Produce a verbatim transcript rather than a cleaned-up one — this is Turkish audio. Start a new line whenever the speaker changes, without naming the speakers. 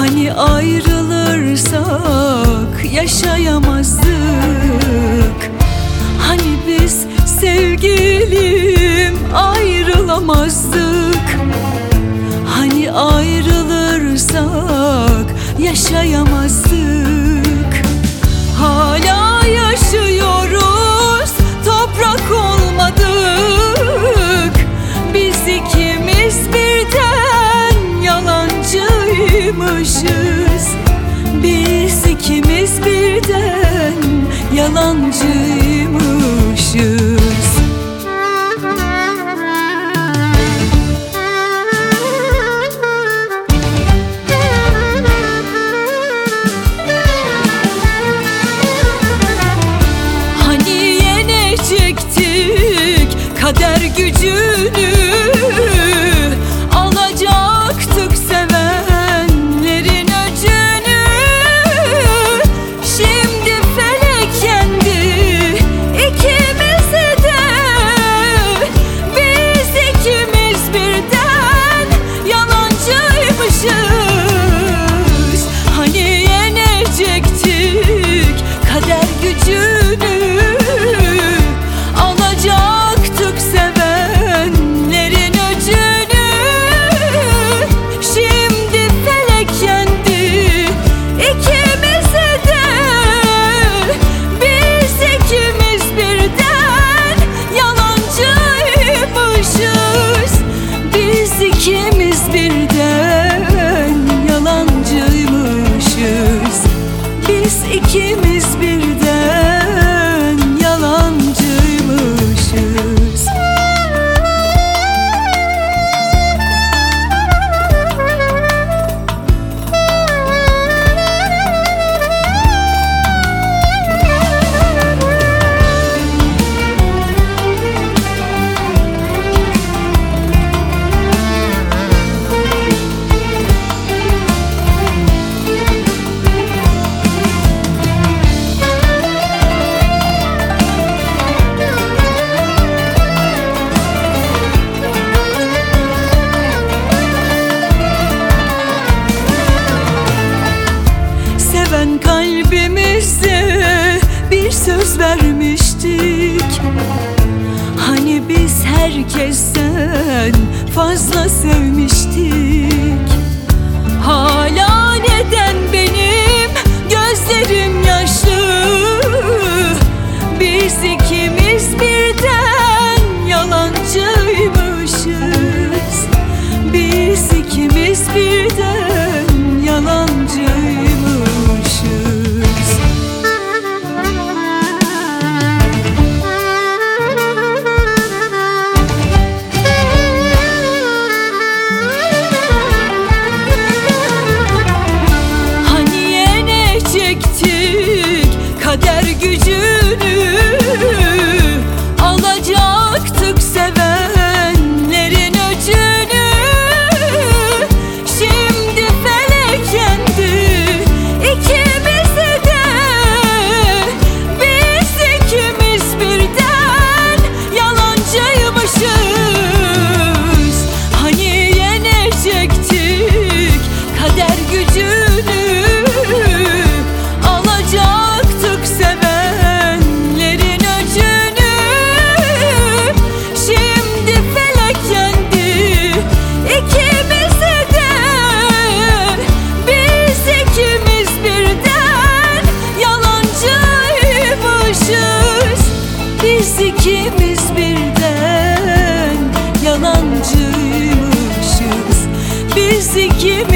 Hani ayrılırsak yaşayamazdık. Hani biz sevgilim ayrılamazdık. Hani ayrılırsak yaşayamazdık. Hala yaşıyoruz, toprak olmadık. Biz ikimiz birden yalancıymışız. Biz ikimiz birden yalancıymışız. Kader gücünü alacaktık sevenlerin öcünü. Şimdi felek yendi ikimizi de. Biz ikimiz birden yalancıymışız. Hani yenecektik kader gücünü, İkimiz birden yalancıymışız. Biz ikimiz birden yalancıymışız. Kalbimizde bir söz vermiştik. Hani biz herkesten fazla sevmiştik. Hala neden benim gözlerim yaşlı? Biz ikimiz birden yalancıymışız. Biz ikimiz birden yalancıymışız. Kader gücünü alacaktık sevenlerin öcünü. Şimdi felek yendi ikimizi de. Biz ikimiz birden yalancıymışız. Hani yenecektik kader gücünü, sevenlerin öcünü. Şimdi felek yendi ikimizi de. Biz ikimiz birden yalancıymışız. Biz ikimiz birden yalancıymışız. Biz ikimiz